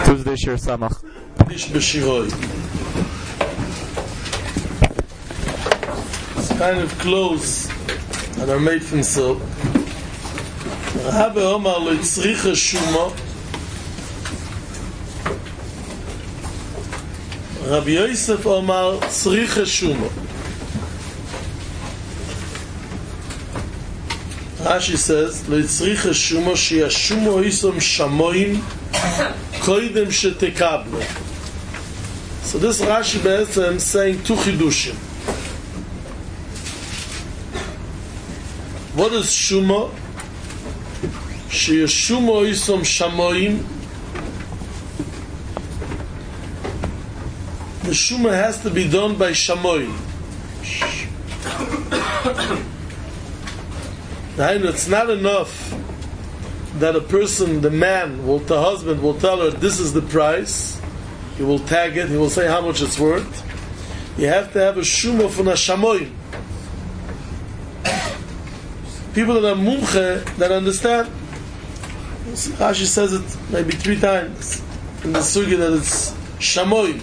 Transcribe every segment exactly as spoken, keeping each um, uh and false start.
Tuesday Shir Samach. Ish B'Shiroi. It's kind of close and are made from silk. Rabbi Omar lo tzricha shuma. Rabbi Yosef Omar tzricha shuma. Rashi says, lo tzricha shuma sheyashumo isom shamoim koidem shetekablo. So this Rashi Be'etzem saying two chidushim. What is shuma? Sheyashumo isom shamoim. The shuma has to be done by shamoim. Now, it's not enough that a person, the man, will, the husband will tell her, this is the price. He will tag it, he will say how much it's worth. You have to have a shuma from a shamoim. People that are mumche, that understand. Rashi says it maybe three times in the sugi that it's shamoim.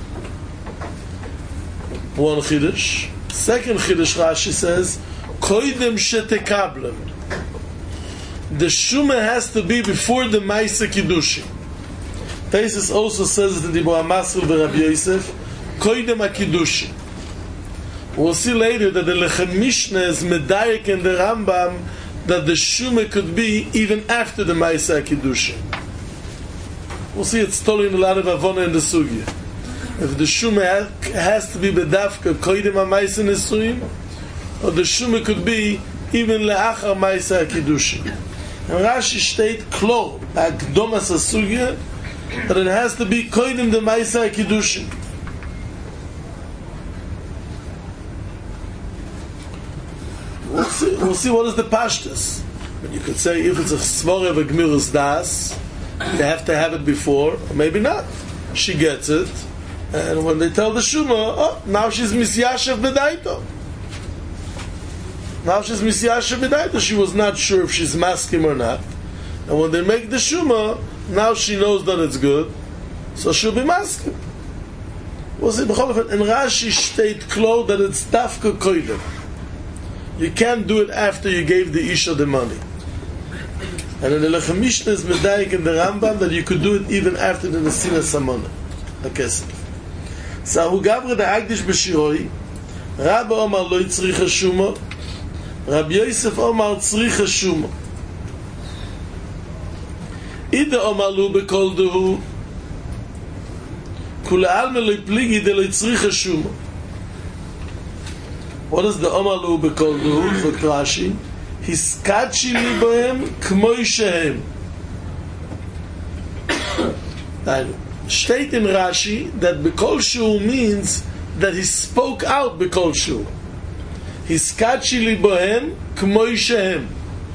One chiddush. Second chiddush, Rashi says, koidem shetekablo. The shuma has to be before the Maisa Kiddushim. Taisus also says that the Dibur HaMasril Rabbi Yosef, koidem HaKiddushim. We'll see later that the Lechem Mishnah is medayek in the Rambam that the shuma could be even after the Maisa Kiddushim. We'll see it's totally in a lot of Avona in the Sugya. If the shuma has to be bedafka koidem HaMaisa Nesuim, or the shuma could be even leachar Maisa Kiddushim. And Rashi state klo akdomas asugya that it has to be koidim the Maisa Kiddushin. We'll see, we'll see what is the pashtus. You could say if it's a svara of a gmirus das, they have to have it before, or maybe not. She gets it, and when they tell the shuma, oh, now she's misyashev bedaito. Now she's misyashev b'daita. She was not sure if she's maskim or not. And when they make the shuma, now she knows that it's good, so she'll be maskim. We'll see. In Rashi state klo that it's dafka koidem. You can't do it after you gave the isha the money. And in the Lechem Mishnah is medayik in the Rambam that you could do it even after the nesina samona, the kesef. So hu gavre the agdish b'shiroi. Rabbi Omar lo yitzricha shuma. Rabbi Yosef Omar tzricha shuma. Ida Omar lu bekol dehu kula alme lo pligi de lo tzricha shuma. What is the Omar lu bekol dehu? For Rashi, hiskachi li bohem kmoi shehem. State in Rashi that bekol shu means that he spoke out bekol shu. Hiskachi li bohem kmoi shehem.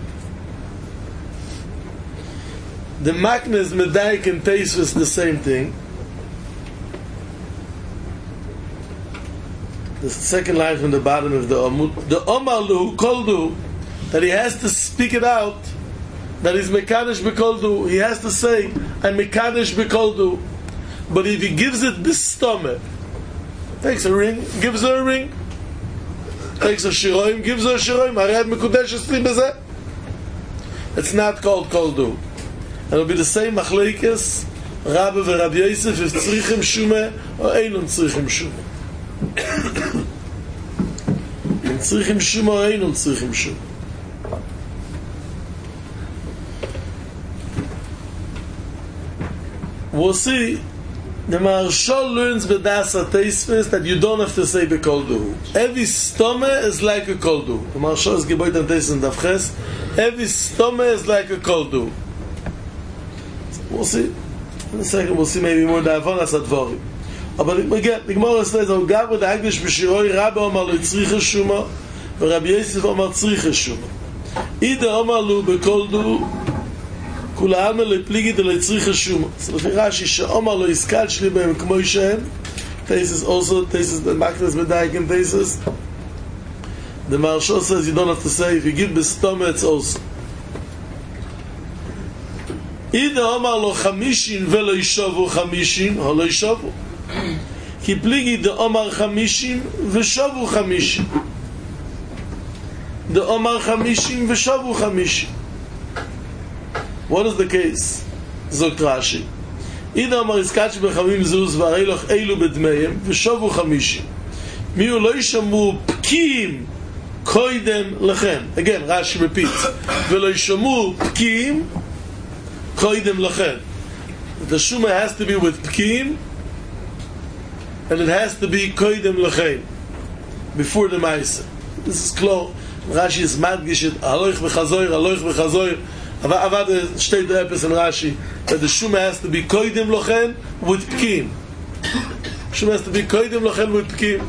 The makna is medayik and teisvus the same thing. The second line from the bottom of the Amud, the Omalu koldu, that he has to speak it out, that he's mekadesh bekoldu. He has to say, I'm mekadesh bekoldu. But if he gives it this stomach, takes a ring, gives her a ring, takes a shiroim, gives her a shiroim, Arad Mekudeshes li bezeh. It's not called koldu. And it'll be the same machlekes, Rabbi and Rabbi Yosef, if tzrichim shumeh or einun tzrichim shumeh. In tzrichim shumeh or einun tzrichim shumeh. We'll see. The Marshal learns b'das HaTeisves that you don't have to say b'kol duhu. Every stomach is like a kol duhu. The Marshal is geboit and teis in Davches. Every stomach is like a kol duhu. We'll see. In a second, we'll see maybe more da'avonas advorim. But again, the Gemara says, "O gav with agdish b'shiroi, Rabbi Omar lo tzricha shuma, v'Rabbi Yosef Omar tzricha shuma. Ida Omar lo b'kol duhu, kula alma lo pligi de lo tzricha shuma." So the Rashi she'Omar lo iskal shli behem k'moi shehem. Tesis also, tesis the maknas medayik and tesis. The Marshal says you don't have to say if you give b'stomach it's also. Ida Omar lo chamishin velo yishovu chamishin, ho lo yishovu. Ki pligi de Omar chamishin v'shovu chamishin. De Omar chamishin v'shovu chamishin. What is the case? Zogt Rashi. Ida Omar iskachi b'chamim zuz v'areiloch eilu bedmeim v'shovu chamishin. Miu lo yishamu pkim koidem lechem. Again, Rashi repeats. V'lo yishamu pkim koidem lechem. The Shuma has to be with pkim, and it has to be koidem lechem, before the Maisa. This is close. Rashi is madgishit aloich v'chazoir, aloich v'chazoir. Avad steht der Epis in Rashi that the Shuma has to be koidem lechem with pkim. Shuma has to be koidem lechem with pkim.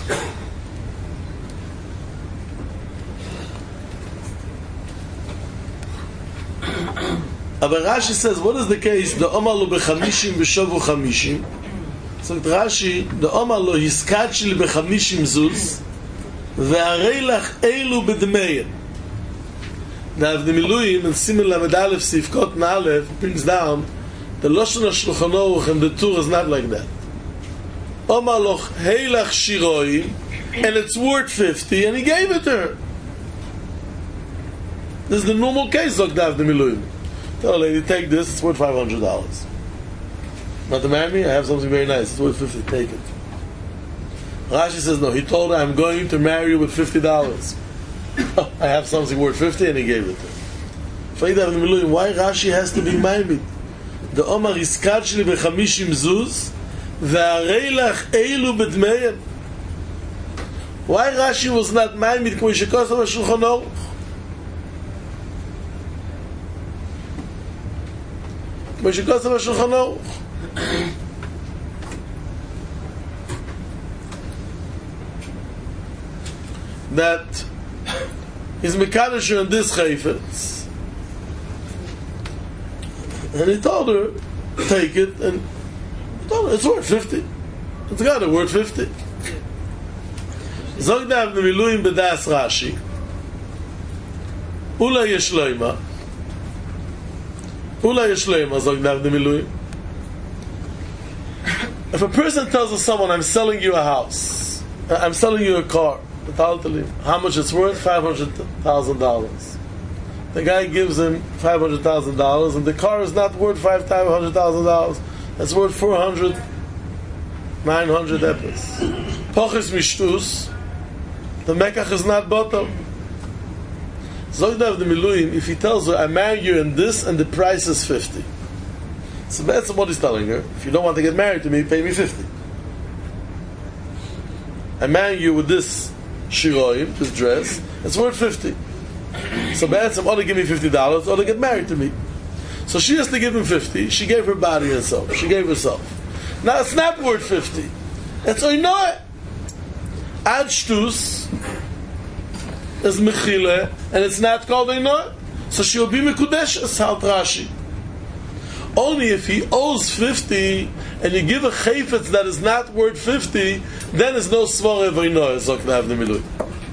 Aber Rashi says, what is the case? The Omar lo bechamishim v'shovu chamishim. So Rashi, the Omar lo hiskachil bechamishim zuz ve'arei lach eilu bedmeim. Now, if the Miluim and Simen Lamed Aleph Sifkot Na'alev brings down the Lashon HaShulchan Aruch and the Tur is not like that. Omar loch heilach shiroim, and it's worth fifty, and he gave it to her. This is the normal case, Zogdav the Miluim. Tell a lady, take this, it's worth five hundred dollars. Want to marry me? I have something very nice, it's worth fifty, take it. Rashi says, no, he told her, I'm going to marry you with fifty dollars. I have something worth fifty, and he gave it to her. Why Rashi has to be Maimid? The Omar iskachli bechamishim zuz, ve'areilach eilu bedmeim. Why Rashi was not Maimid k'mo shekosam HaShulchan Aruch? K'mo shekosam HaShulchan Aruch. That is Mekadosh on this chayfetz, and he told her, take it, and he told her, it's worth fifty. It's got a worth fifty. Zogdav the Miluim b'das Rashi, Ula yeshloima, Ula yeshloima, Zogdav the Miluim. If a person tells someone, I'm selling you a house, I'm selling you a car, how much it's worth? five hundred thousand dollars. The guy gives him five hundred thousand dollars, and the car is not worth five hundred thousand dollars. It's worth four hundred, nine hundred epis. Pochis mishtus, the mekach is not bottom. Zogdav the Miluim, if he tells her, I marry you in this, and the price is fifty. So that's what he's telling her. If you don't want to get married to me, pay me fifty. I marry you with this shiroim, this dress, it's worth fifty. So Ba'atzim ought to give me fifty dollars, or to get married to me. So she has to give him fifty, she gave her body and soul, she gave herself. Now it's not worth fifty. It's oinoy. Ad shtus is mechile, and it's not called oinoy. So she'll be mekudeshes, halt Rashi. Only if he owes fifty, and you give a chayfetz that is not worth fifty, then there's no svara v'inoy, Zogdav the Miluim.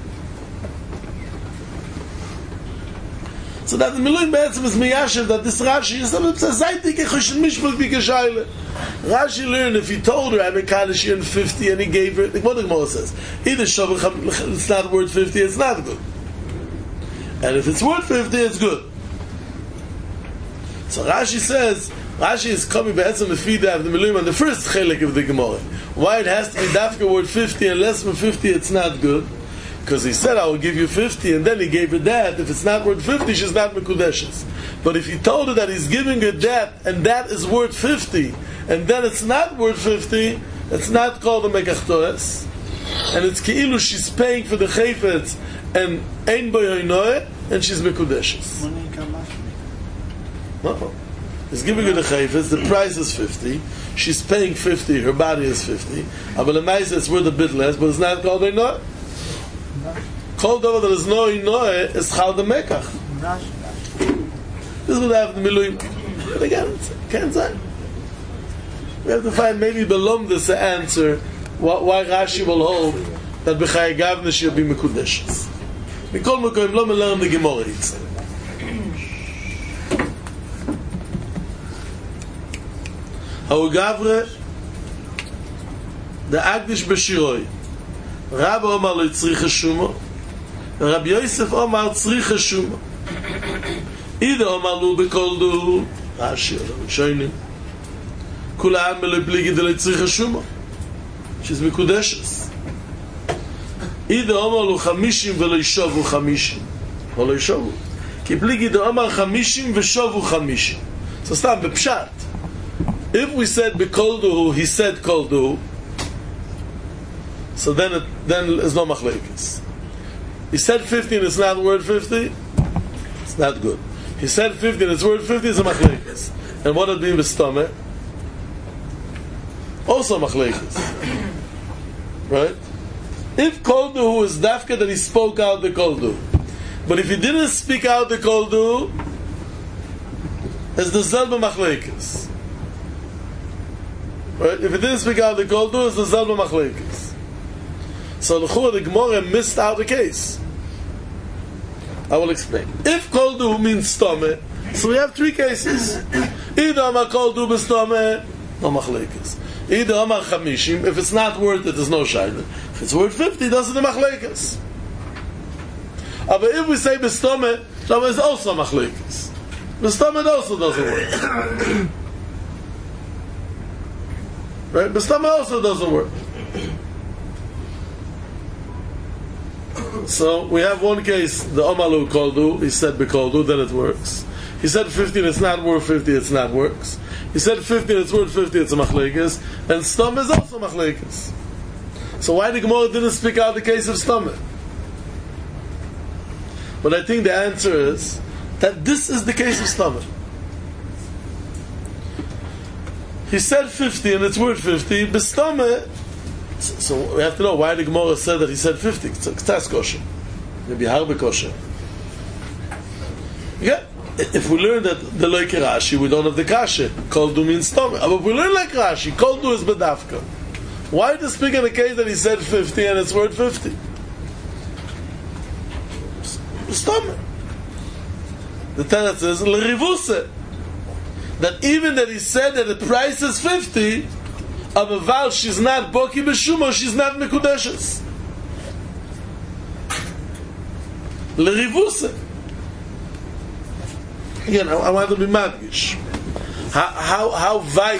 So that the Miluim Be'etzim is miyashiv, that this Rashi is a zaytik echoshin mishpach b'kashayle. Rashi learned if he told her, I'm a Kaddish in fifty, and he gave her, like what the Gemara says, either shavach, it's not worth fifty, it's not good. And if it's worth fifty, it's good. So Rashi says, Rashi is coming Be'etzim Mefida of the Miluim on the first chelik of the Gemara. Why it has to be dafka worth fifty, and less than fifty, it's not good. Because he said, I will give you fifty, and then he gave her that. If it's not worth fifty, she's not Mekudeshes. But if he told her that he's giving her that, and that is worth fifty, and then it's not worth fifty, it's not called a Mekach Toes, and it's Keilu, she's paying for the Chayfetz, and Ein Boyoinoe, and she's Mekudeshes. No. He's giving her the Chayfetz, the price is fifty, she's paying fifty, her body is fifty, but the Maisa is worth a bit less, but it's not called Oinoe. Called over that is no Oinoe is Chal the Mekach. This is what I have in the Miluim. But again, it can't say. We have to find maybe Belom this answer why Rashi will hold that B'chai Gavne should be Mekudeshes. Mikol Mekoim lo me learn the Gemara. Hau Gavre, the Agdish Beshiroi. Rabbi Omar lo tzricha shuma, Rabbi Yosef Omar tzricha shuma. Ida Omar lo bekol du, Rashi, Shoinim. Kula Am lo pligi de lo tzricha shuma. She's Mikudeshes. Ida Omar lo chamishim velo yishovu chamishim. Velo yishovu. Ki pligi de Omar chamishim veshovu chamishim. So stam bepshat. If we said bekol du, he said kol du, so then it, then it's no machlekes. He said fifty and it's not word fifty. It's not good. He said fifty and it's word fifty. It's a machlekes. And what would be b'stomeh? Also machlekes, right? If koldu is dafka, that he spoke out the koldu. But if he didn't speak out the koldu, it's the zelba machlekes. Right? If he didn't speak out the koldu, it's the zelba machlekes. So the Chur, the Gemara missed out the case. I will explain. If koldu means stomach, so we have three cases. Either Amar koldu b'stomach, no machlekes. Either Amar chamishim, if it's not worth it, there's no shayla. If it's worth fifty, that's the machlekes. But if we say b'stomach, that is also machlekes. B'stomach also doesn't work. Right? B'stomach also doesn't work. So we have one case, the Omalu Koldu, he said Bekoldu, then it works. He said fifteen, it's not worth fifty, it's not works. He said fifteen, it's worth fifty, it's a machlekes. And Stom is also machlekes. So why the Gemara didn't speak out the case of Stom? But I think the answer is that this is the case of Stom. He said fifty and it's worth fifty, but Stom. So we have to know why the Gemara said that he said fifty. It's a ktas kosher. Maybe harbe kosher. Yeah. If we learn that the like Rashi, we don't have the kasha. Koldu means stomach. But if we learn like Rashi, koldu is bedafka. Why to speak in the case that he said fifty and it's worth fifty? Stomach. The tenet says l'rivuse. That even that he said that the price is fifty, Aval, she's not Boki B'Shumo, she's not Mekudeshes. L'rivuse. Again, I, I want to be madgish. How, how, how weit,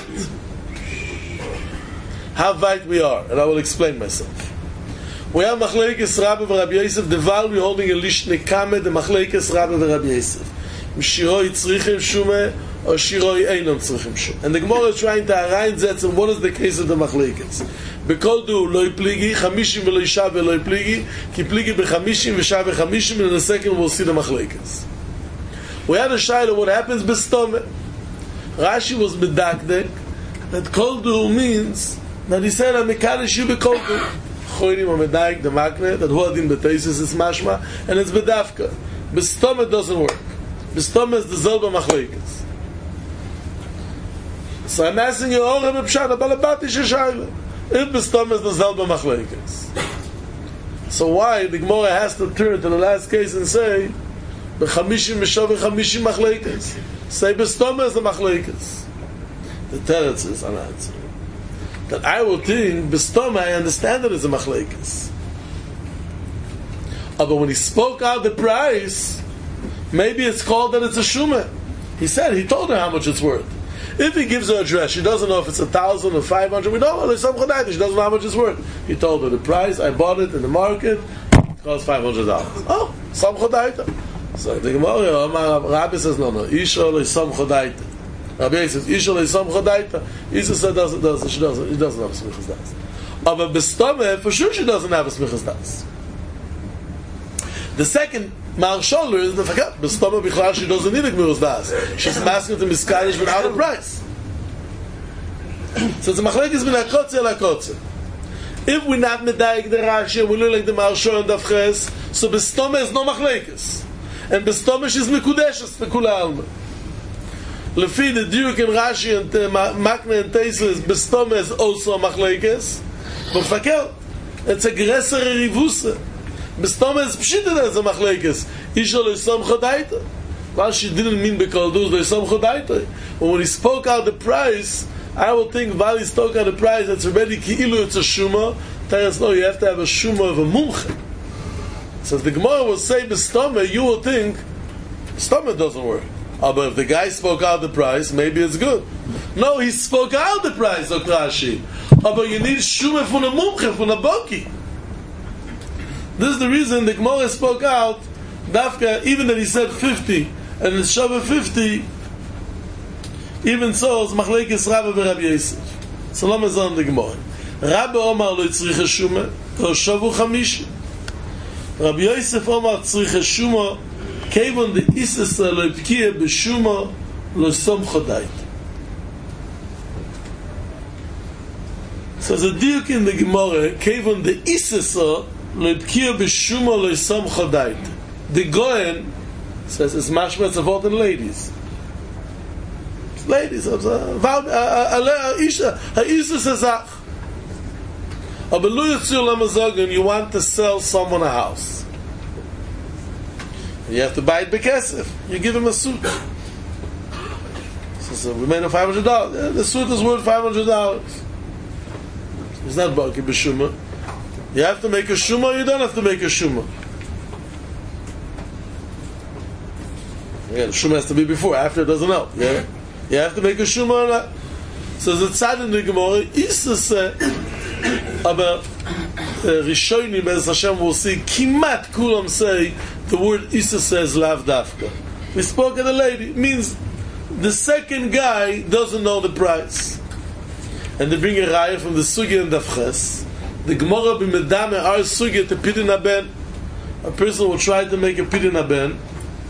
how weit we are, and I will explain myself. We have Machlekes Rabbi v'Rabbi Yosef, the Val, we're holding a Lishne Kamed, the Machlekes Rabbi v'Rabbi Yosef. Mshiroi tzrichim shumeh, or shiroi einom tzrichim shumeh. And the Gemara is trying to reinsetzen what is the case of the Machlekes. Bekoldu loy pligi, chamishim v'loy shav v'loy pligi, ki pligi b'chamishim v'shav v'chamishim, and in a second we'll see the Machlekes. We had a shayla what happens b'stomeh. Rashi was bedakdek that koldu means that he said amikarish you bekoldu. Choyrim or medayik the makne that huadim b'teisis is mashma, and it's bedafka. B'stomeh doesn't work. B'stomeh is the zelba machlekes. So I'm asking you, oh, Rebbe Pshat, balabati sheshayla. If b'stomeh is the zelba machlekes, so why the Gemara has to turn to the last case and say b'chamishim v'shav v'chamishim machlekes? Say b'stomeh is the machlekes. The teretz is an answer that I will think b'stomeh I understand it as a machlekes. But when he spoke out the price, maybe it's called that it's a shumeh. He said, he told her how much it's worth. If he gives her a dress, she doesn't know if it's a thousand or five hundred. We don't know. There's some chadaita. She doesn't know how much it's worth. He told her the price. I bought it in the market. It costs five hundred dollars. Oh, some chadaita. So the Gemara, Rabbi says, no, no. Isha le some chadaita. Rabbi says, Isha le some chadaita. Isha said, doesn't, doesn't, she doesn't, she doesn't have a smichas das. But b'stomeh, for sure she doesn't have a smichas das. The second Marshaller is the fact b'stomah bichlal she doesn't need a gemilas das. She's asking to miskalish without a price. So it's a machlekes min hakotze el hakotze. If we're not medayik the Rashi, we look like the Marshaller and Davches, so b'stomah is no machlekes, and b'stomah she's mikudeshes lekula alma. Lefi the diuk in Rashi and Makne and Teisel, b'stomah is also machlekes, but fakel it's a gresser rivusa. B'stomah is pshita as a machlekes. Isha lo yisam chodaita. Well, she didn't mean bekoldu lo yisam chodaita. But when he spoke out the price, I will think while he's talking the price that's already ki'ilu it's a shuma. Tell us no, you have to have a shuma of a mumche. So if the Gemara will say b'stoma, you will think stoma doesn't work. Oh, but if the guy spoke out the price, maybe it's good. No, he spoke out the price of Rashi. Oh, but you need shuma from a mumche, from a boki. This is the reason the Gemara spoke out Dafka, even that he said fifty and it's Shabbat fifty, even so it's Machlekes Rabba v'Rabbi Yosef. So lama zon the Gemara. Rabba Omar lo tzricha shuma ko shavu chamishi. Rabbi Yosef Omar tzricha shuma kevon de isesa lo pkiye b'shuma lo som chodait. So the diuk in the Gemara kevon de isesa lo pkiye b'shuma lo som chodait. The Goyen says it's mashma, it's about the ladies. Ladies, a isha, a isha says that. You want to sell someone a house. You have to buy it bekesef. You give him a suit. So, so we made him five hundred dollars. The suit is worth five hundred dollars. It's not baki b'shuma. You have to make a shuma, or you don't have to make a shuma. Yeah, the shuma has to be before. After it doesn't help. Yeah, you have to make a shuma or not. So the tzad in the Gemara is to say about Rishonim, as Hashem will see, kimat kulam say the word Isa says lav dafka. We spoke of the lady. It means the second guy doesn't know the price. And they bring a raya from the Sugya and Dafches. The Gemara b'medame our Sugya to pidin haben. A person will try to make a pidin haben.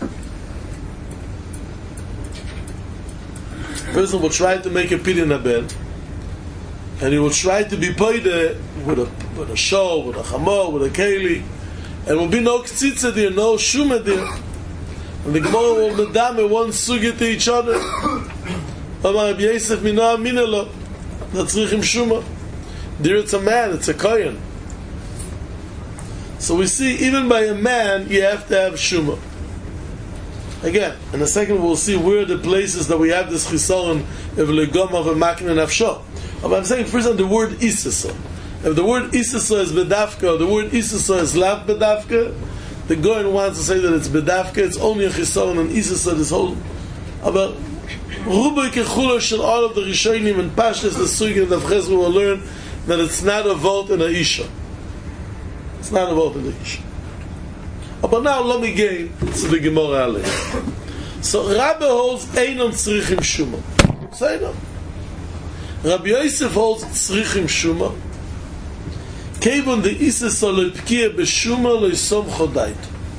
A person will try to make a pidin haben. And he will try to be poide with a with a show, with a chamor, with a keli, and there will be no ktsitza there, no shuma there. And the Gemara will medame one sugya to each other. Amar Rabbi Yosef mina minelo, natzrichim shuma. There it's a man, it's a kohen. So we see even by a man you have to have shuma. Again, in a second we'll see where the places that we have this chisaron of legom of a makin and afsho. But I'm saying first on the word isasa. If the word isasa is bedafka, or the word isasa is lav bedafka, the Goyen wants to say that it's bedafka, it's only a chisaron and isasa this whole. But rubai kechula shel all of the rishonim and pashas the sugya and Dafches will learn that it's not a vote in a isha. It's not a vote in a isha. But now let me gain to the Gemara aleh. So Rabbi holds einon tzrichim shuma. Say no. Rabbi Yosef holds tzrichim shuma. Kevon de ises lo pkiye b'shuma lo yisom chodait.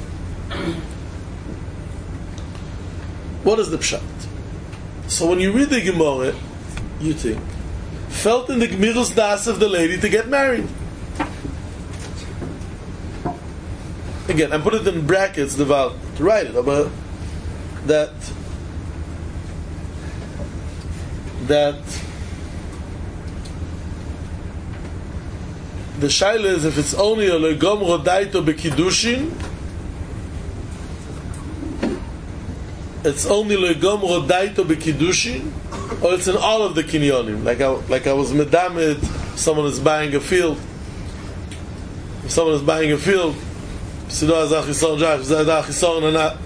What is the pshat? So when you read the Gemara, you think, felt in the Gemiros das of the lady to get married. Again, I put it in brackets the val to write it about that that the shaila is if it's only a legom rodaito bekidushin, it's only legom rodaito bekidushin, or it's in all of the kinyonim. Like I like I was medamed, someone is buying a field. If someone is buying a field, Sido Azach Yisor Jach, Azach Yisor Nanat.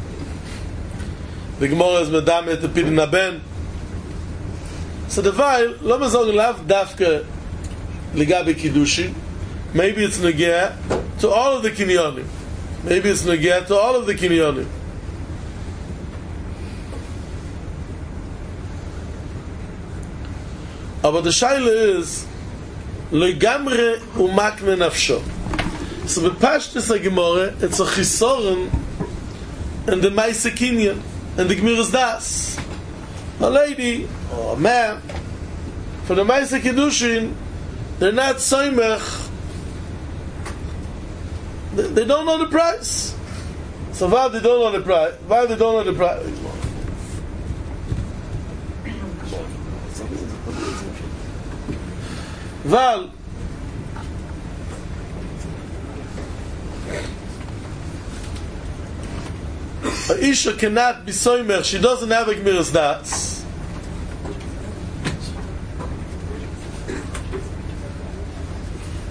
The Gemara is medamed to pidin haben. So the while, lo mazog lav dafka ligabe kiddushin. Maybe it's negea to all of the kinyonim. Maybe it's negea to all of the kinyonim. But the shaila is legamre umakme nafsho. So the pashtus Gemara, it's a chisoron and the Maisa Kinyan and the Gemiros Das. A lady or a man for the Maisa Kiddushin, they're not soymech. They, they don't know the price. So why they don't know the price? Why they don't know the price? Val. A Isha cannot be soymech. She doesn't have a Gemiros Das.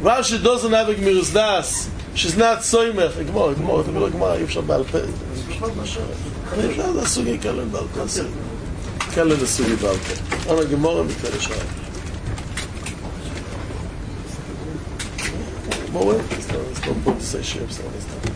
Rashi doesn't have a Gemiras Das. She's not soymech. Gemara, Gemara, Gemara, Gemara, אי אפשר בעל פה. זה הסוגי כאלה בעל פה. כאלה זה סוגי בעל פה. אנה גמורה מכאלה שעה. Gemara, it's not important to say shame, so it's not.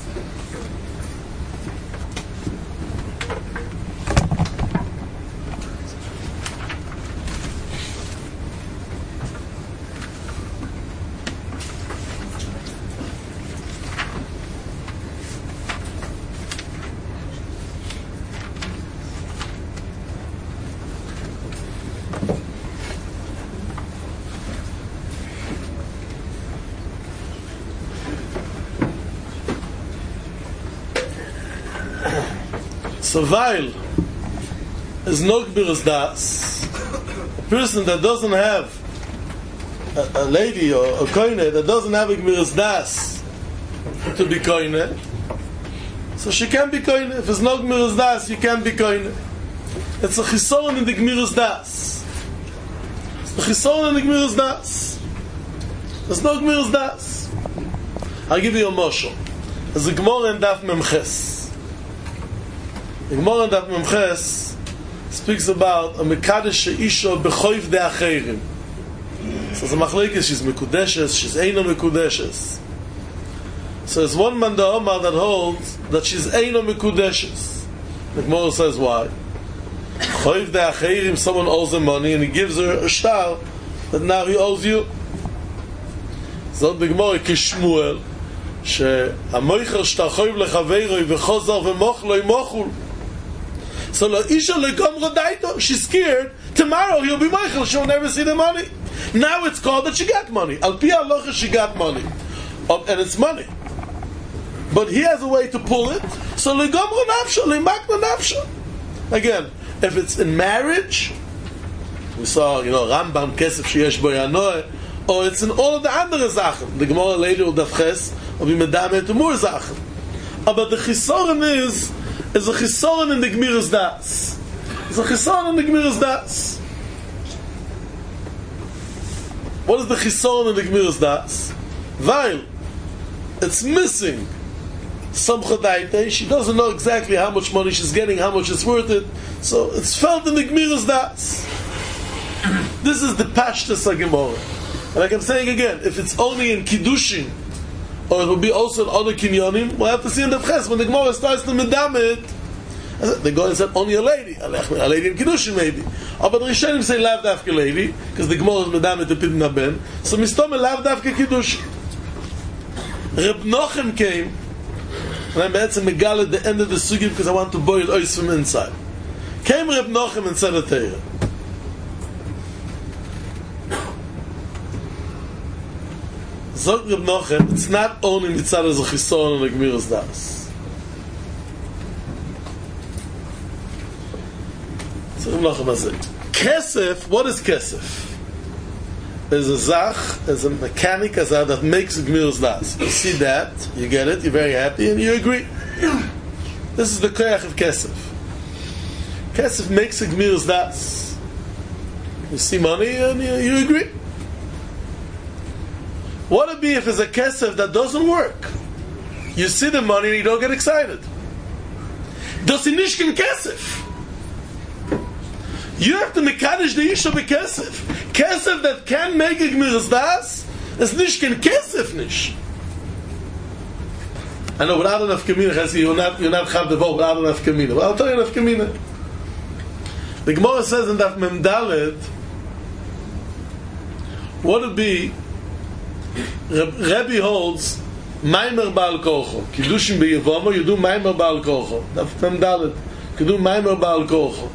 So while is no Gemiras Das, a person that doesn't have a, a lady or a koine that doesn't have a Gemiras Das to be koine, so she can be koine. If it's no Gemiras Das, you can be koine. It's a chisoron in the Gemiras Das. It's a chisoron in the Gemiras Das. There's no Gemiras Das. I'll give you a moshel. There's a Gemara in Daf Memches. The Gemara in Daf Memches speaks about a mekadesh sheisha b'choiv de acherim. So the machlekes, she's mekudeshes, she's eino mekudeshes. So there's one man the Omar that holds that she's eino mekudeshes. The Gemara says why? Choiv de acherim, someone owes him money and he gives her a shtar that now he owes you. So the Gemara kishmuel שהמויכל שאתה חייב לחברו וחוזר ומוכלו ימוכול. So lo isha lo gomro daito, she's scared tomorrow he'll be moichel, she'll never see the money. Now it's called that she got money. Al pi halacha she got money, um, and it's money. But he has a way to pull it. So lo gomro nafsho, lo makna nafsho. Again, if it's in marriage, we saw, you know, Rambam kesef sheyesh bo yanoeh, or it's in all of the andere Sachen. The Gemara later will dafches, will be medamet to more Sachen. But the chisoron is, is a chisoron in the Gemiras Das. It's a chisoron in the Gemiras Das. What is the chisoron in the Gemiras Das? While it's missing some chadaita, she doesn't know exactly how much money she's getting, how much it's worth it, so it's felt in the Gemiras Das. This is the pashtus of Gemara. And like I'm saying again, if it's only in Kiddushin, or it will be also in other kinyonim, we'll have to see in the Ches, when the Gemara starts to medamit, the Gemara said only a lady, a lady in Kiddushin maybe. Oh, but the Rishonim say lav dafka lady, because the Gemara is medamit the Pidin Haben, so mistome lav dafka Kiddushin. Reb Nochem came, and I'm be'etzem megal at the end of the sugi, because I want to boil ois from inside. Came Reb Nochem and said a Teirah. Zog Reb Nochem, it's not only mitzad as a chisoron and a Gemiras Das. So Reb Nochem has it. Kesef, what is kesef? There's a zach, there's a mechanic that makes a Gemiras Das. You see that, you get it, you're very happy, and you agree. This is the koyach of kesef. Kesef makes a Gemiras Das. You see money, and you, you agree. What would it be if it's a kesef that doesn't work? You see the money and you don't get excited. Das ist nicht kein kesef. You have to mekadesh the isha be kesef. Kesef that can make a Gemiras Das is nicht kein kesef nicht. I know without enough kamina, you're not you're not chav the vote without enough kamina. But I'll tell you enough kamina. The Gemara says in Daf Mem Dalet, what would it be? Rebbe holds Maimer Baal Kocho. Kiddushin beYevamo, you do Maimer Baal Kocho. Daf Mem Dalet, you do Maimer Baal Kocho.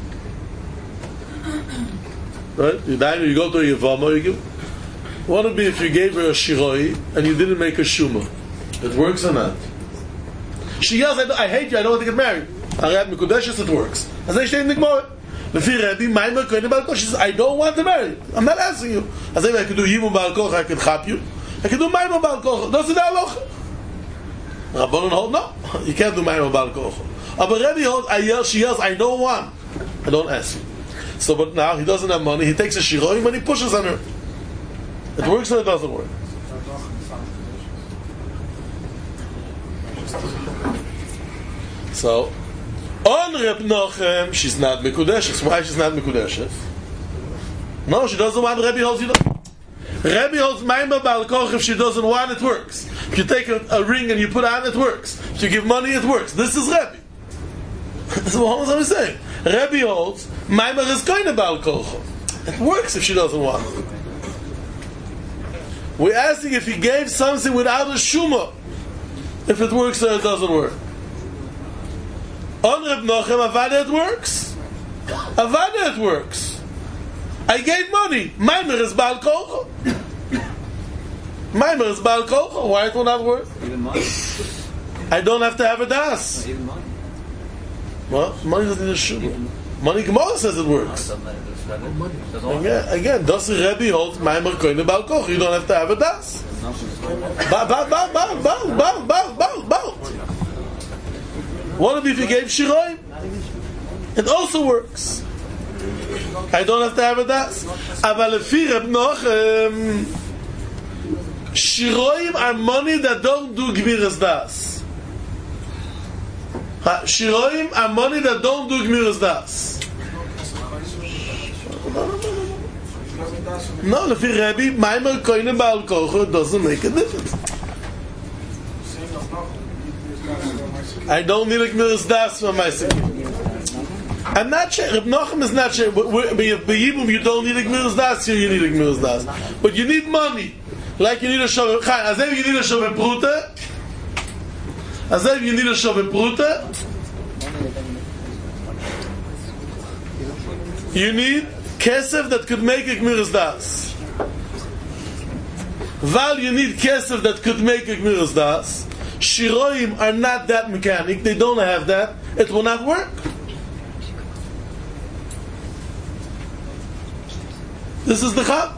Right? You die, you go to Yevamo, you give. What would it be if you gave her a shiroi and you didn't make a shuma? It works or not? She yells, I, I hate you, I don't want to get married. Arad Mikudeshes, it works. As I say in the Gemara. Lefi Rebbe, Maimer Koine Baal Kocho. She says, I don't want to marry. I'm not asking you. As I could do Yivum Baal Kocho, I could chap you. I can do Maimer Baal Kocho. That's the halacha. Rabbanon hold, no. You can't do Maimer Baal Kocho. But Rebbe holds, I yell, she yells, I don't want. I don't ask you. So, but now he doesn't have money. He takes a shiroim and he pushes on her. It works or it doesn't work? So, on Reb Nochem, she's not Mekudeshes. Why she's not Mekudeshes? No, she doesn't want Rebbe holds you know. Rebbe holds Maimah Baal Koch. If she doesn't want, it works. If you take a, a ring and you put on, it works. If you give money, it works. This is Rebbe. That's what I'm saying. Rebbe holds Maimah is going to Baal Koch. It works if she doesn't want it. We're asking if he gave something without a Shuma, if it works or it doesn't work. On Reb Nochem, Avada, it works. Avada, it works. I gave money. Maimer is Baal Kocho. Maimer is Baal Kocho. Why it will not work? Even money. I don't have to have a das. Even money. What? Money doesn't need a Shuma. Money Gemara says it works. Again, again, does the Rebbe hold Maimer Koine Baal Kocho? You don't have to have a das. Ba ba ba ba ba ba ba ba ba. What if you gave Shiroim? It also works. I don't have to have a das. Aval lefi Reb Nochem, Shiroim are money that don't do Gmiras das. Shiroim are money that don't do Gmiras das. No, lefi Rebbe, Maimer Koine Baal Kocho doesn't make a difference. I don't need a Gmiras das for my security. I'm not sure. Reb Nochem is not sure. But Yibum, you don't need a Gmiras das. Here you need a Gmiras das. But you need money. Like you need a Shove. As if you need a Shove Pruta. As if you need a Shove Pruta. You need kesef that could make a Gmiras das. While you need kesef that could make a Gmiras das, Shiroim are not that mechanic. They don't have that. It will not work. This is the chab.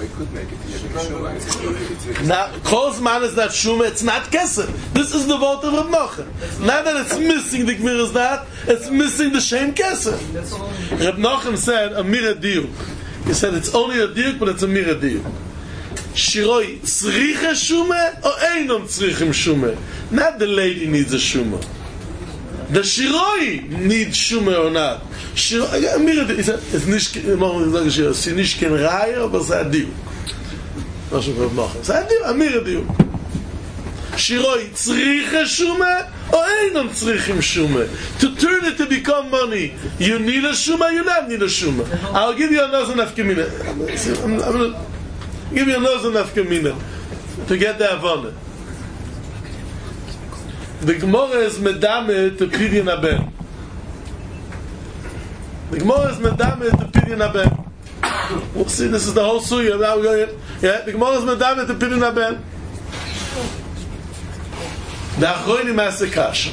Now, Kozman is not Shuma, it's not Kesef. This is the vote of Reb Nochem. Not that it's missing the Gmiras das, it's missing the Shem Kesef. Reb Nochem said a Mira Diuk. He said it's only a Diuk, but it's a Mira Diuk. Shiroi, tzricha Shume or einom tzrichim Shume? Not the lady needs a Shume. The Shiroi needs Shume or not. Shiroi, Mira Diuk. He said, it's nishkin, sie nishkin Raya, aber it's a Diuk. משהו כבר נוחם. זה הדיוק, אמיר הדיוק. שירוי, צריכה שומה, או אינם צריכים שומה? To turn it to become money, you need a shuma, you not need a shuma. I'll give you another nafkamina. I'm going to give you another nafkamina to get the Havana. The Gemara is medame to Pidyon Haben. The Gemara is medame to Pidyon Haben. We'll see, this is the whole suya. Now we're going, yeah, the Gemara is medame to Pidyon Haben. The Achronim ask the kasha.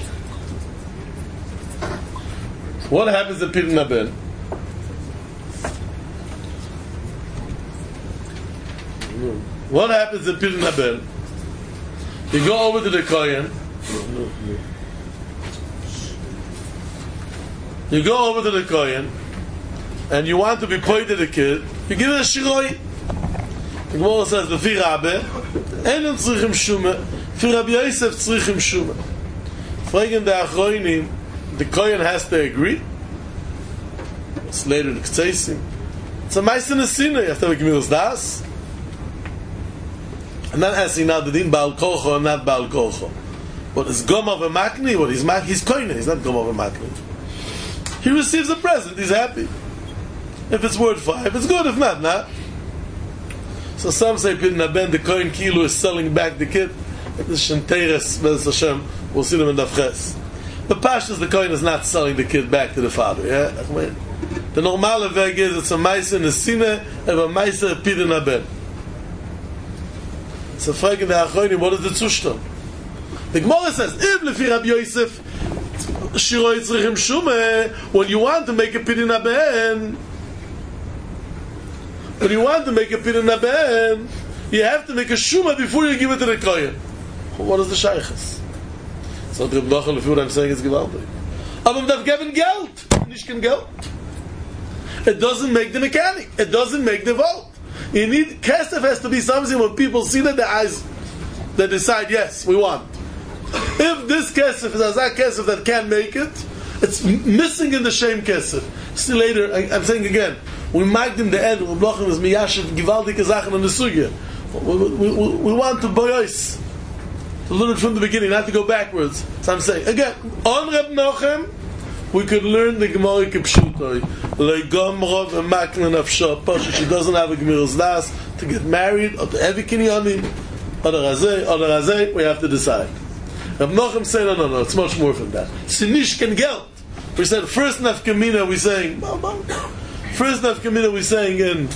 What happens at Pidyon Haben? What happens at Pidyon Haben? You go over to the Kohen. You go over to the Kohen, and you want to be pointed to the kid. You give it a shiroi. The Gemara says the Fi Rabbe, Einen tzrichim shume, Fi Rabbi Yosef tzrichim shume. Fragen the Achronim, the Kohen has to agree. It's later the Kteisim. It's a Ma'aseh Nesina. You have to have a Gemilas Das. I'm not asking now the din Baal Kocho or not Baal Kocho. What is Gom of a Makni? What he's Makni? He's Koine. He's not Gom of a Makni. He receives a present. He's happy. If it's worth five, it's good. If not, not. So some say Pidyon Haben, the Kohen Kilu is selling back the kid. The Shenteres, Bez Hashem, we'll see them in Davches. The Pashas, the Kohen is not selling the kid back to the father. Yeah, the normal weg is it's a Ma'aseh Nesina and a Ma'aseh Pidyon Haben. So fragen the Achronim, what is the Zustand? The Gemara says, if lefi Rabbi Yosef shiroi tzrichim shume, when you want to make a Pidyon Haben, when you want to make a Pidyon Haben, you have to make a Shuma before you give it to the Kohen. What is the Shaykhs? So the Reb Nochem, lefi what I'm saying is gewaltig. Aber man darf geben Geld, nicht kein Geld. It doesn't make the mechanic. It doesn't make the vote. You need, Kesef has to be something when people see that the eyes, they decide, yes, we want. If this kesef is a kesef that can't make it, it's missing in the shame kesef. See later, I, I'm saying again, we might in the end, we blochen is miyashiv givaldik zachen on the sugya. We, we, we, we want to boyos, to learn it from the beginning, not to go backwards. So I'm saying again, on Reb Nochem, we could learn the Gemara Kipshutoi. Le'gomro v'makna nafsho. Pasha, she doesn't have a Gemiras Das to get married, or to have a kinyanim, or the razeh, or the razeh, we have to decide. Reb Nochem said, no, no, no, it's much more than that. Sinish can geld. We said, first nafkamina, we're saying, first nafkamina, we're saying in,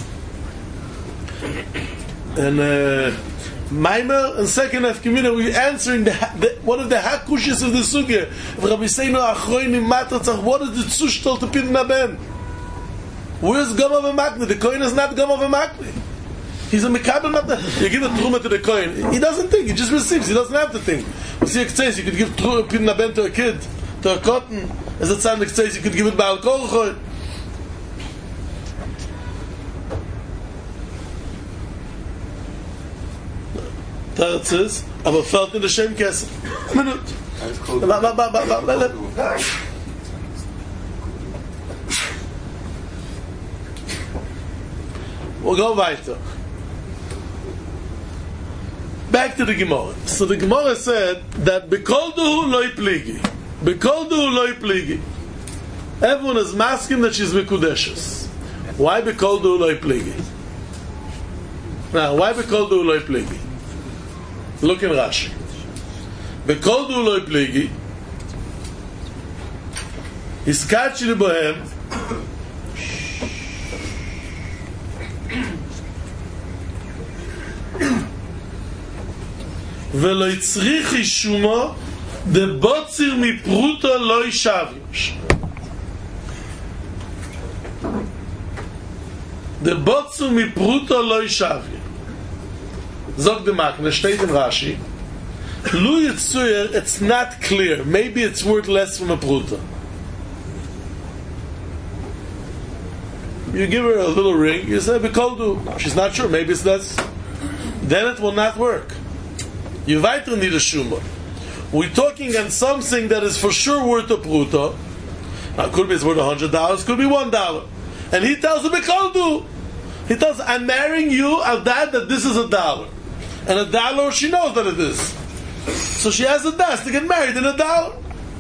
in, uh, Maimer, and second nafkamina, we're answering the, the, one of the hakushis of the sugya. Rabbi Seino Achroinim Matatzach, what is the tzushtal to pin naben? Where's Goma v'makne? The kohen is not Goma v'makne. He's a mekabel matna. You give a truma to the kohen. He doesn't think. He just receives. He doesn't have to think. You see, it says you could give truma pin naben to a kid, to a cotton. As it sounds, it says you could give it by alcohol. That says, aber felt in the shame kesef. Minute. We'll go weiter. Back to the Gemara. So the Gemara said that B'kol duhu loy pligi. B'kol duhu loy pligi. Everyone is masking that she's Mekudeshes. Why B'kol duhu loy pligi? Now, why B'kol duhu loy pligi? Look in Rashi. B'kol duhu loy pligi. Hiskatchi bohem. ולא יצריך אישומו דבוצר מפרוטו לא ישביוש דבוצר מפרוטו לא ישביו זוג דמקנה שטייט in Rashi לו יצויר it's not clear maybe it's worth less from a pruta you give her a little ring you say bekoldu she's not sure maybe it's less then it will not work. You weiter need a shuma. We're talking on something that is for sure worth a pruta. Now, could be it's worth a hundred dollars, could be one dollar. And he tells her, Bekoldu. He tells her, I'm marrying you, I'll dad that this is a dollar. And a dollar, she knows that it is. So she has a das to get married in a dollar.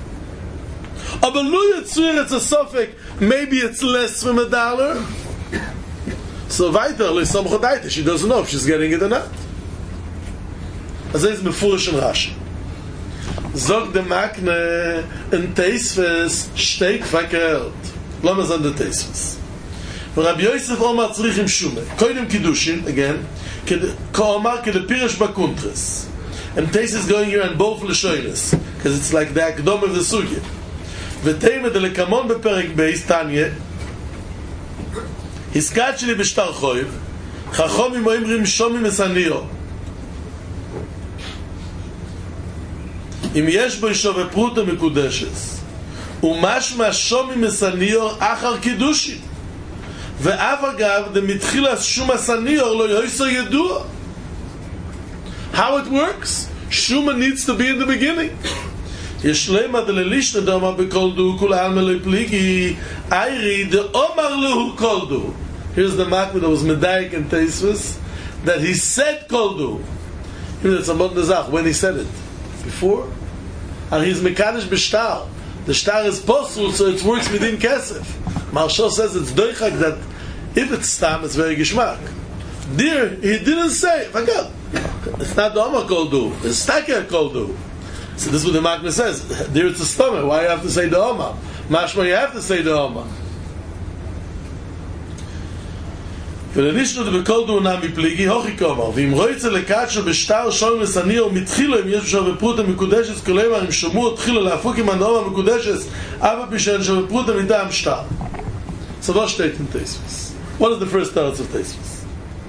Abalu Yitzur, it's a suffix, maybe it's less from a dollar. So weiter, she doesn't know if she's getting it or not. Also ist mefurish in Rashi. Zog de Makne in Teisves steigt verkehrt. Lass uns an der Teisves. Rabbi Yosef Omar tzrich im Shume. Koidem Kiddushin, again, Ko Omar ke de Pirish Bakuntres. And Teisves going here on both Lashonis, because it's like the Akdom of the Sugya. V'teime de lekamon beperek beis Tanya, Hiskatchi li b'shtar choiv, Chachomim oimrim shomim esaniyo, אם יש בו אישו ופרוטה מקודשת ומשמע שומי מסניור אחר קידושי ואף אגב דמתחילה שום הסניור לא יויסו ידוע how it works shuma needs to be in the beginning יש למה דללישנה דומה בכל דו כולה אלמה לא פליגי איירי דאומר לו כל דו here's the mark that was medayik in Teisvus that he said כל דו it's about the zach when he said it before and he's mekanish b'shtar the shtar is postul so it works within kesef Marsha says it's doichak that if it's stam it's very gishmak there he didn't say forget it's not the Omar kol du it's taker kol du so this is what the Makna says there it's a stomach why you have to say the Omar mashma you have to say the Omar ולנישנו דבכל דעונה מפליגי, הוכי כומר, ואם רויצה לקדשו בשטר שום וסניר, מתחילו אם יש בשביל ופרוטה מקודשת, כלומר, אם שמו התחילו להפוק עם הנאום המקודשת, אבא פישן שביל ופרוטה מטעם שטר. So what state in Teisvus? What is the first thoughts of Teisvus?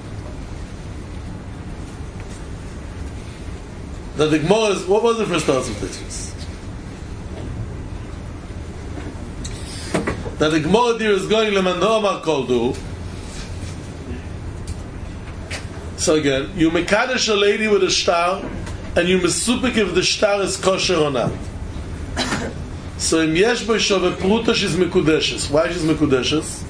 That the Gemara is, what was the first thoughts of Teisvus? That the Gemara there is going lemanoma koldu. So again, you mekadesh a lady with a star, and you mesupik if the shtar is kosher or not. So in yesh bo shove pruta she's mekudeshes. Why she's mekudeshes?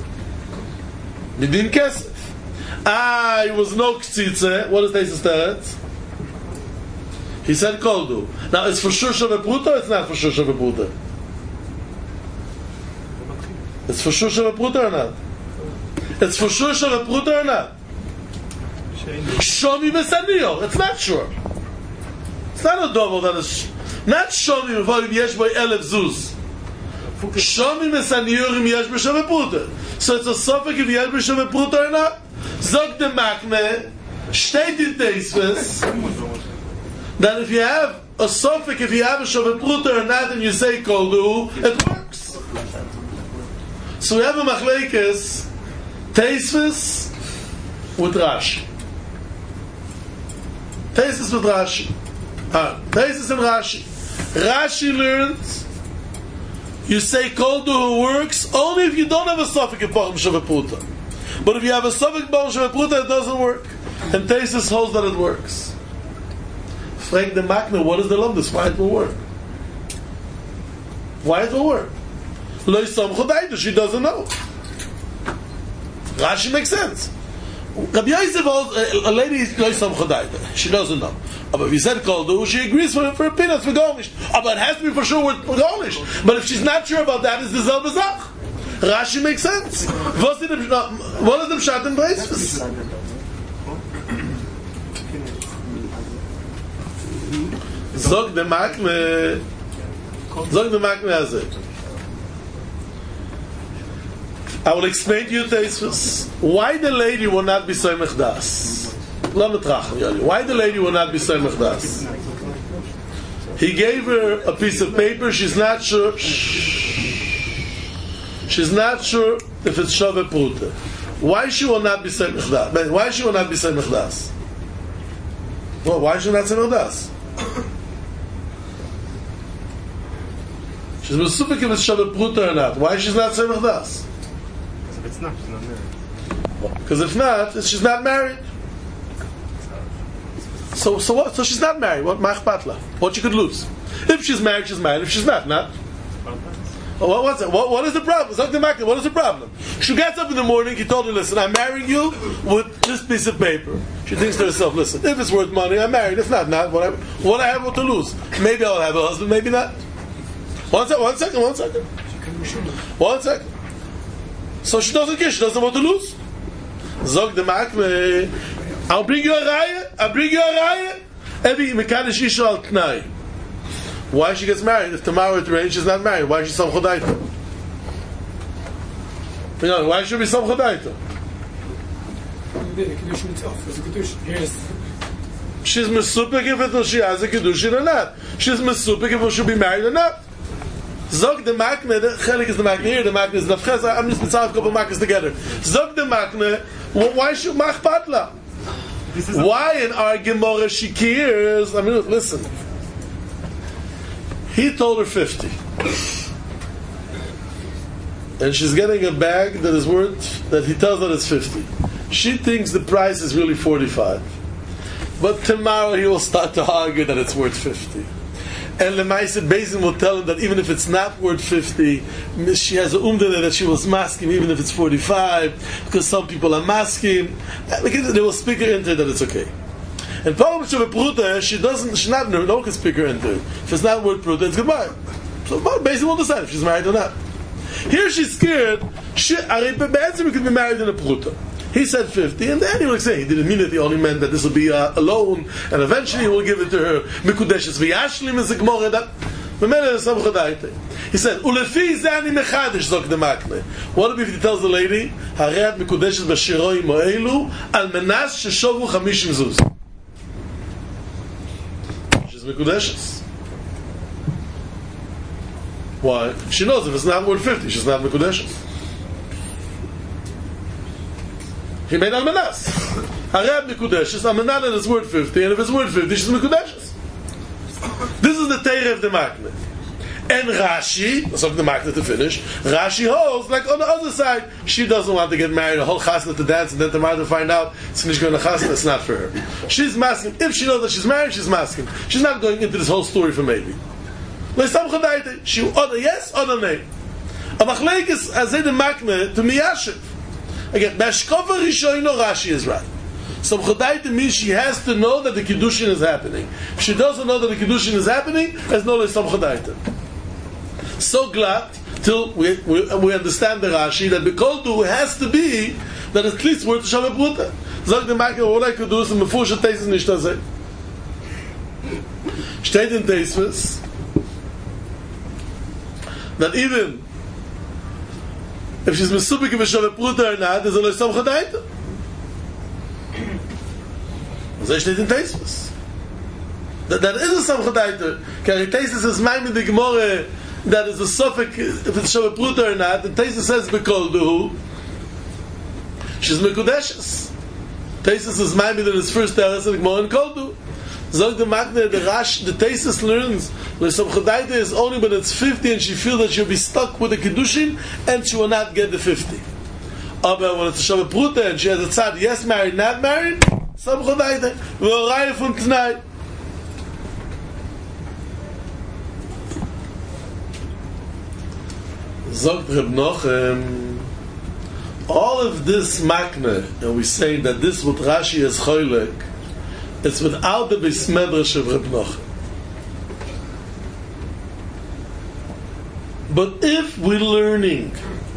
Midin kesef. Ah, it was no ktsitze. What is Taisus Teretz? He said koldu. Now it's for sure shove pruta or it's not for sure shove pruta? It's for sure shove pruta or not? It's for sure shove pruta or not? Shomi besanio. It's not sure. It's not a double that is not shomi v'volim yesh by elef zuz. Shomi besanio im yesh b'shove pruta. So it's a suffix if yesh b'shove pruta or not. Zog the makne steht in Teisves that if you have a suffix, if you have a shove pruta or not, and you say koldu, it works. So we have a machlekes Teisves with Rashi. Teisves with Rashi. Ah, Teisves and Rashi. Rashi learns you say koldu who works only if you don't have a suffix in Pachim shove pruta. But if you have a suffix Pachim shove pruta, it doesn't work. And Teisves holds that it works. Frank the Makna, what is the lumdus? Why it will work? Why it will work? Lo yisam chodayta, she doesn't know. Rashi makes sense. Rabbi Yosef holds a lady lo yisam chodayta, she doesn't know. But if you said koldu, she agrees for for peanuts for garnish. But it has to be for sure with garnish. But if she's not sure about that, it's the zelbe zach. Rashi makes sense. What is the pshat in Teisves? Zog the makne, zog the makne as it. I will explain to you Teisves why the lady will not be soymech das. Why the lady will not be soymech das? He gave her a piece of paper. She's not sure. She's not sure if it's shove pruta. Why she will not be soymech das? Why she will not be soymech das? Well, why should not soymech das? She's mesupik if it's shove pruta or not. Why she's not soymech das? If it's not, she's not married. Because if not, she's not married. So, so what? So she's not married. What machpatla? What you could lose? If she's married, she's married. If she's not, not. Well, what, what's it? What, what is the problem? What is the problem? She gets up in the morning. He told her, "Listen, I'm marrying you with this piece of paper." She thinks to herself, "Listen, if it's worth money, I'm married. If not, not. What I, what I have what to lose? Maybe I'll have a husband. Maybe not." One second. One second. One second. One second. So she doesn't care. She doesn't want to lose. Zog the makme. I'll bring you a raya. I'll bring you a raya. Every mekadosh isha al tnai. Why she gets married? If tomorrow it rains, she's not married. Why is she some chodaita? You know, why should be some chodaita? She's mesupik if it she has a kedushin or not. She's mesupik if she'll be married or not. Zog the makne, the chelik is the makne here, the makne is the nafches. I'm just mitzvah a couple maknes together. Zog the makne, why should machpatla? Why in our Gemara she cares? I mean, listen. He told her fifty, and she's getting a bag that is worth that he tells her it's fifty. She thinks the price is really forty-five, but tomorrow he will start to argue that it's worth fifty. And Lemaisa Bezin will tell him that even if it's not worth fifty, she has a umdana that she was masking even if it's forty-five, because some people are masking. They will speak her into it that it's okay. And Paul Pruta, she doesn't, she's not, no one can speak her into it. If it's not worth Pruta, it's goodbye. So Bezin will decide if she's married or not. Here she's scared. She, Be'etzim could be married in a Pruta. He said fifty, and then he will say he didn't mean it. He only meant that this will be uh, a loan, and eventually he will give it to her. Mikudeshes v'yashlim is a gemara that memele is some chadaita. He said ulefi zani mechadish zok demakne. What if he tells the lady hareat mikudeshes b'shiroi moelu al menas sheshovu chamishim zuz? She's mikudeshes. Why? She knows if it's not worth fifty, she's not mikudeshes. He made almanas. Harab mikudeshes. Almanan is worth fifty, and if it's worth fifty, she's mikudeshes. This is the teire of the makne. And Rashi, let's look at the Makna to finish. Rashi holds, like on the other side, she doesn't want to get married, a whole chasna to dance, and then tomorrow to find out it's going to chasna, it's not for her. She's masking. If she knows that she's married, she's masking. She's not going into this whole story for maybe. She order yes, order no. A machlekes azay the Makna to miyashiv. Again, Mashkova Rishono Rashi is right. So Chodaita means she has to know that the Kiddushin is happening. If she doesn't know that the Kiddushin is happening, there's no Leisam Chodaita. So glad till we, we, we understand the Rashi that the Koldu has to be that at least we're to Shabbat Bruta. Sag the Makna, what I could do is the Mefusha Tesis nicht das sei. Steht in Tesis that even if she's Mesubik of a Shabbat Bruta or not, there's a Leisam Chodaita. So steht in Tesis. That there is a Samchadaita. Because Tesis is mine with the Gemara that is a suffix if it's Shabbat Bruta or not. And Tesis says Bekol Duhu. She's Mekudeshes. Tesis is mine with his first Teres and the Gemara in Kol Duhu. Zog the Makna, the Rash, the Tesis learns where Samchadaita is only when it's fifty and she feels that she'll be stuck with the Kiddushin and she will not get the fifty. Aber when it's a Shabbat Bruta and she has a tzad, yes married, not married, Sam Chodaita, v'oraya from tonight. Zogt Reb Nochem, all of this Makna, and we say that this what Rashi is choylek, it's without the Beis Medrash of Reb Nochem. But if we're learning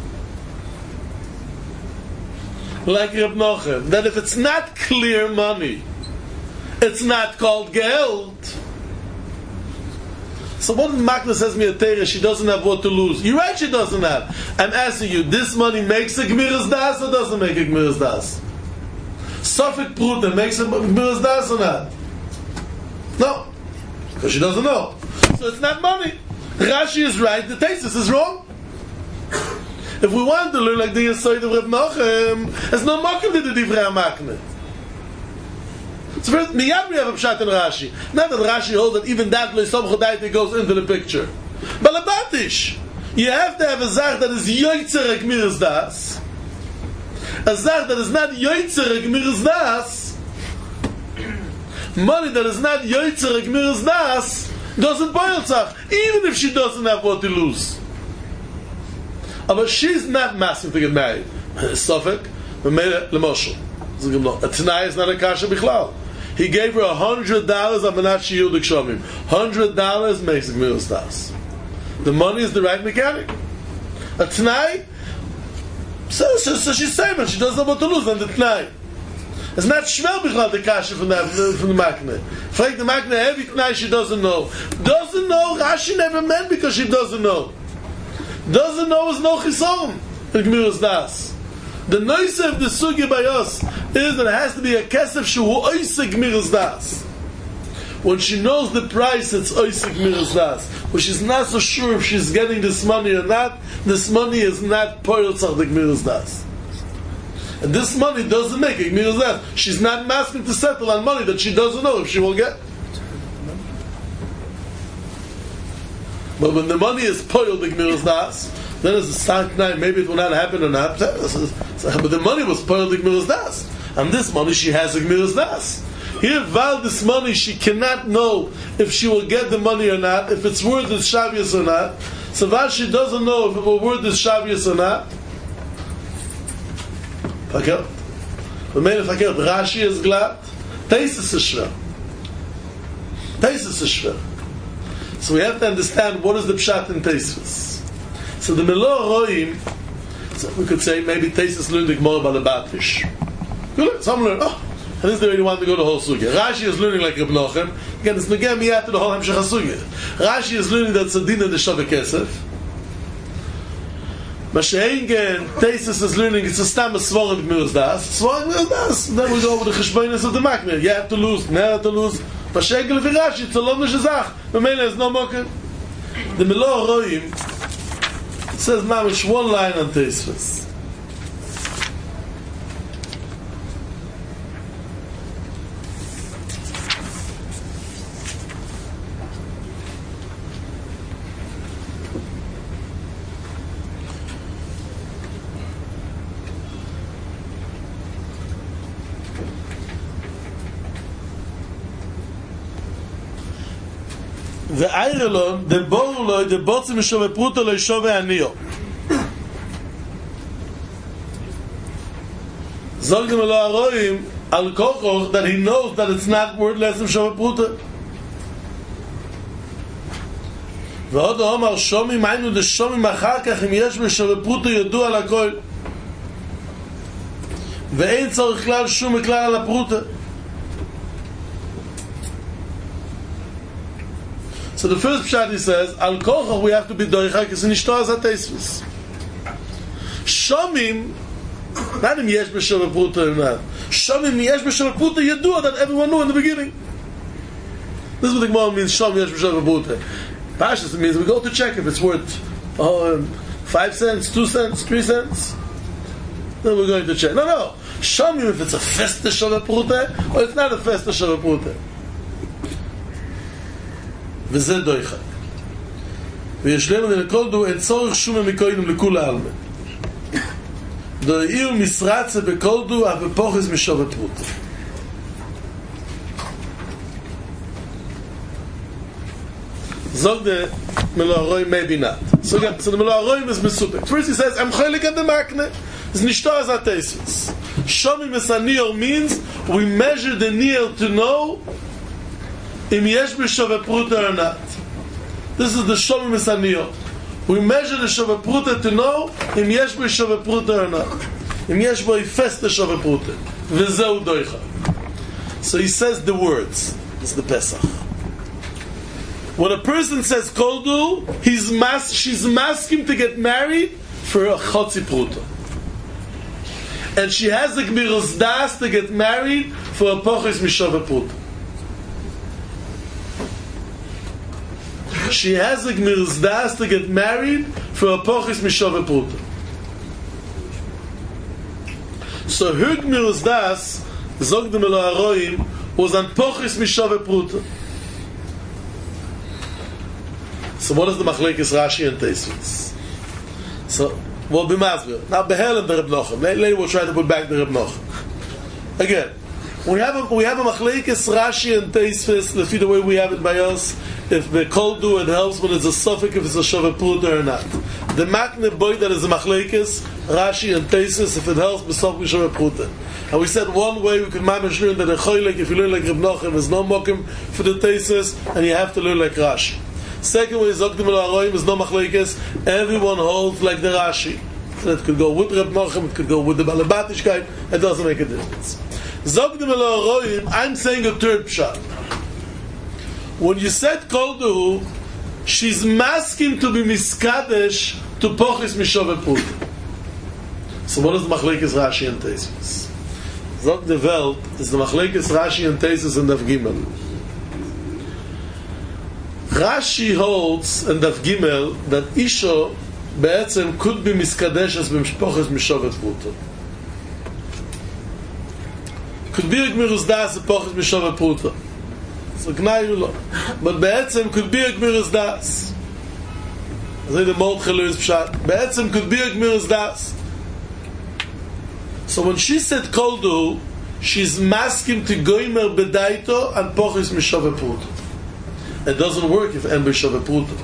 like Reb Nochem, that if it's not clear money, it's not called geld. So what the Makna says me a Teira, she doesn't have what to lose. You're right, she doesn't have. I'm asking you, this money makes a Gemiras Das or doesn't make a Gemiras Das? Suffolk Pruta makes a Gemiras Das or not? No, because she doesn't know. So it's not money. Rashi is right, the Tesis is wrong. If we want to learn like the Yesod of Reb Nochem, there's no mokum to the Divrei HaMakna. So first, miyad we have a pshat in Rashi. Not that Rashi holds that even that Leisam Chodaita goes into the picture. But Labatish, you have to have a zach that is Yoitzer Gemiras Das. A zach that is not Yoitzer Gemiras Das. Money that is not Yoitzer Gemiras Das doesn't boil tzach, even if she doesn't have what to lose. But she's not masking to get married. Suffolk, we made it Lemoshel. A Tanai is not a kasha bichlal. He gave her a hundred dollars on Menat Shiyud Kshomim. Hundred dollars makes Gemiras Das. The money is the right mechanic. A Tanai, so, so, so she's saying, but she doesn't know what to lose on the Tanai. It's not shvel bichlal the kasha from the from the Makna. Frank the Makna, every Tanai she doesn't know. Doesn't know. Rashi never meant because she doesn't know. Doesn't know is no chisom in Gemiras Das. The noise of the sugi by us is that it has to be a kesef shu oise Gemiras Das. When she knows the price, it's oise Gemiras Das. When she's not so sure if she's getting this money or not, this money is not poil tzach the Gemiras Das. And this money doesn't make a Gemiras Das. She's not asking to settle on money that she doesn't know if she will get. But when the money is poiled the Gemiras Das, then it's a stark night. Maybe it will not happen or not. But the money was poiled the Gemiras Das. And this money she has a Gemiras Das. Here, while this money she cannot know if she will get the money or not, if it's worth its Shavius or not. So while she doesn't know if it will worth its Shavius or not, fakert. We made it fakert. Rashi is glad. Tesis is shver. Tesis is shver. So we have to understand what is the pshat in Tesis. So the Melo Roim, so we could say maybe Tesis learned the Gemara by the Batish. Some learn, oh, and this they really want to go to the whole sugya. Rashi is learning like Reb Nochem. Again, it's Nagam Miyat to the whole Hamshach HaSugya. Rashi is learning that Tzadin and the Shaveh Kesef. Mashengen, Tesis is learning it's a stam of Svarim Gemiras Das. Svarim Gemiras Das. Then we go over the Cheshbonis of the Makna. You have to lose, you have to lose. Vashenkel v'Rashi, it's a lovnish zach. Mamela is no mocker. The Melo Roim says mamish one line on Teisvus. ואיירלון, דבור לו, דבוצם משווה פרוטו לא ישווה עניו. זוגדם אלו הרואים, על כוחו, that he knows that it's not wordless משווה פרוטו. ועוד הוא אומר, שומעים היינו דשומעים אחר כך, אם יש משווה פרוטו ידוע על הכל. ואין צורך כלל שום כלל על הפרוטה. So the first pshat he says, al kochach we have to be doicha because in ishto az ha-teisvis. Shomim, not im yesh b'shavah pruta or not. Shomim yesh b'shavah pruta yadua that everyone knew in the beginning. This is what the Gemara means, shom yesh b'shavah pruta. Pashas, it means we go to check if it's worth oh, five cents, two cents, three cents. Then we're going to check. No, no. Shomim if it's a festa shavah pruta or it's not a festa shavah pruta. וזה דויכה ויש לנו לכל דו אין צורך שום מקוינים לכול העלמה דויר מסרצה בכל דו אף בפוחס משוב הפרוט זוג דה מלוארוי maybe not so again, so the מלוארוי is מסופק first he says I'm חלק at the makne זה נשתו אז התייסוס שומי מסניור means we measure the near to know Im yesh b'shaveh pruta or not. This is the Shomim Esaniyot. We measure the Shaveh Pruta to know Im yesh b'shaveh pruta or not. Im yesh b'y fest the Shaveh Pruta. V'zeu doicha. So he says the words. It's the Pesach. When a person says koldu, he's mas- she's masking to get married for a chotzi pruta. And she has the gmirus das to get married for a pochis mishaveh pruta. She has a gmirus das to get married for a pochis mishaveh pruta. So her gmirus das, zogdem elo haroim, was an pochis mishaveh pruta. So what is the machlekes Rashi and Tosfos? So we'll be masbir. Now behel and the Reb Nochem. Later we'll try to put back the Reb Nochem. Again, we have a we have a machlekes Rashi and Tosfos. Lefi the way we have it by us. If the koldu it helps when it's a suffix, if it's a shaveh pruta or not. The makne boy that is a machlekes Rashi and Tosfos. If it helps, besok we shaveh pruta. And we said one way we could mamish learn that a choylek if you learn like Reb Nochem there's no mokim for the Tosfos and you have to learn like Rashi. Second way, Zogdim el Aroim is no machlekes. Everyone holds like the Rashi. So it could go with Reb Nochem, it could go with the Balabatish guy. It doesn't make a difference. Zogdim el Aroim, I'm saying a third pshat. When you said Koldu, she's masking to be miskadesh to Pochis Mishoveh Pruta. So what is the machlekes Rashi and Tosfos? Zog the Welt is the machlekes Rashi and Tosfos and Daf Gimel. Rashi holds in Daf Gimel that Isha be'etzem could be miskadeshes b'mishpoches mishovet pruta. Could be a gmirus das b'poches mishovet pruta. So gnayu lo. But be'etzem could be a gmirus das. Zay the Mordechai learns pshat. Be'etzem could be a gmirus das. So when she said koldu, she's masking to goimer bedaito and poches mishovet pruta. It doesn't work if en b'shaveh pruta.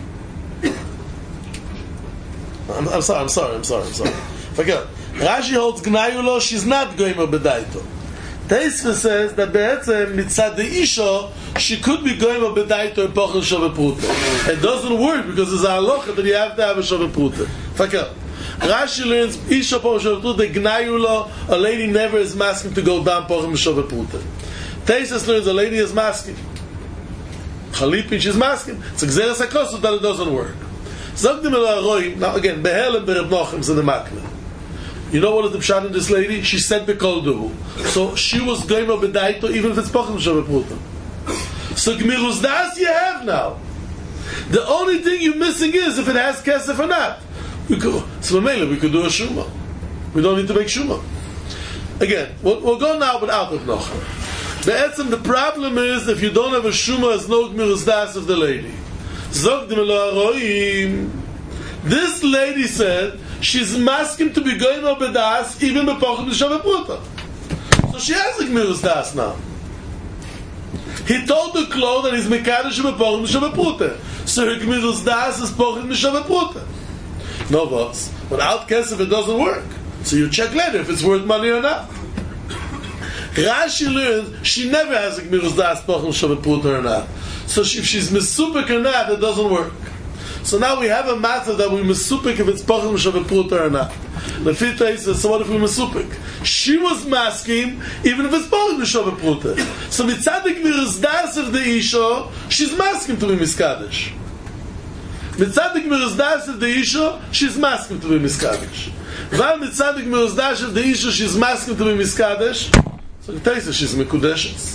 I'm, I'm sorry, I'm sorry, I'm sorry, I'm sorry. Forget. Rashi holds gnayulo, she's not goimer bedaito. Tosfos says that be'etzem mitzad the isha, she could be goimer bedaito and pochel shaveh pruta. It doesn't work because it's a halacha that you have to have a shaveh pruta. Forget. Rashi learns isha pochel shaveh pruta gnayulo, a lady never is masking to go down pochel shaveh pruta. Tosfos learns a lady is masking. Chalipin, she's masking. It's a gzeres hakosus that it doesn't work. Zogdim el Aroim, now again, behel and Reb Nochem is in the makne. You know what is the pshat in this lady? She said bekolduhu. So she was going to bedaito even if it's pochim shaveh pruta. So gmirus das you have now. The only thing you're missing is if it has kesef or not. We could, so maybe we could do a shuma. We don't need to make shuma. Again, we'll, we'll go now without Reb Nochem. Be'etzem, the problem is if you don't have a shuma as no gmirus das of the lady. Zogdim el Aroim. This lady said she's masking to be going up with das even before the shaveh pruta. So she has a gmirus das now. He told the Klo that he's Mekadosh Bepochim Mishaveh Pruta. So her Gemilas Das is Pochim Mishaveh Pruta. No, boss. Without Kesef it doesn't work. So you check later if it's worth money or not. Rashi learned she never has a Gemilas Das Pochim Mishaveh Pruta or not. So if she's Mesupik or not, it doesn't work. So now we have a matter that we Mesupik if it's Pochim Mishaveh Pruta or not. The fifth says, so what if we Mesupik? She was masking even if it's Pochim Mishaveh Pruta. So mitzadik Gemilas Das of the Isha, she's masking to be Miskadosh. Mitzadik Gemilas Das of the Isha, she's masking to be Miskadosh. While mitzadik Gemilas Das of the Isha, she's masking to be Miskadosh, so the Taisa, she's Mekudeshes.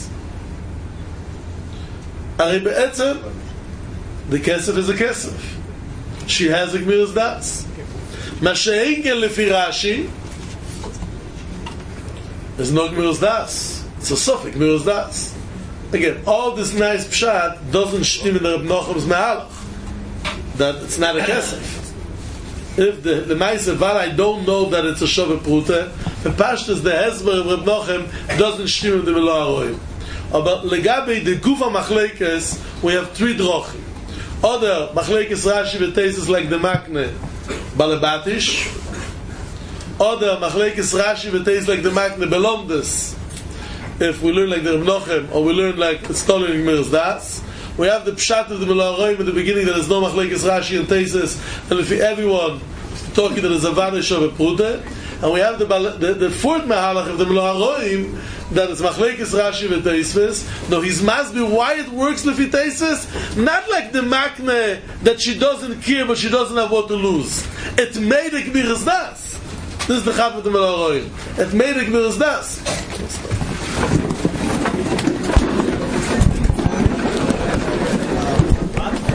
Ari be'etzem, the kesef is a kesef. She has a Gemilas Das. Masha'inken lefi Rashi, there's no Gemilas Das. It's a suffix, Gemilas Das. Again, all this nice pshat doesn't stim in the Reb Nochum's mehalach. That it's not a kesef. If the the Ma'aseh Val, I don't know that it's a Shaveh Pruta, the Pashtas, the Hezbollah of Reb Nochem doesn't stim in the Milah Aroim. But legabe the Gufa Machlekes, we have three drochim. Other Machlekes Rashi v'Teisus like the Makne Balabatish. Other Machlekes Rashi v'Teisus like the Makne Belomdes. If we learn like the Reb Nochem, or we learn like it's stolen in Gemilas Das. We have the pshat of the Milah Aroim at the beginning that there's no Machlekes Rashi and Teisus, and if everyone talking that there's a vanish of a Pruta, and we have the the, the fourth Mahalach of the Milah Aroim that is Machlekes Rashi and Teisus. No, his must be why it works lefi Teisus, not like the Makne that she doesn't care but she doesn't have what to lose. It made a Gemilas Das. This is the Chaf of the Milah Aroim. It made a Gemilas Das.